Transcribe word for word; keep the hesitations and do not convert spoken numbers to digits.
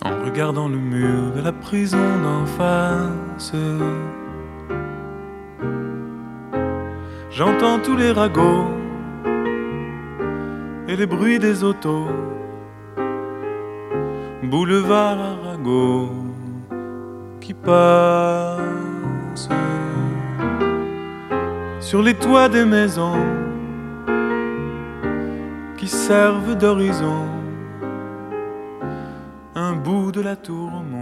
en regardant le mur de la prison d'en face. J'entends tous les ragots et les bruits des autos, boulevard Arago qui passe sur les toits des maisons qui servent d'horizon, un bout de la tour au monde.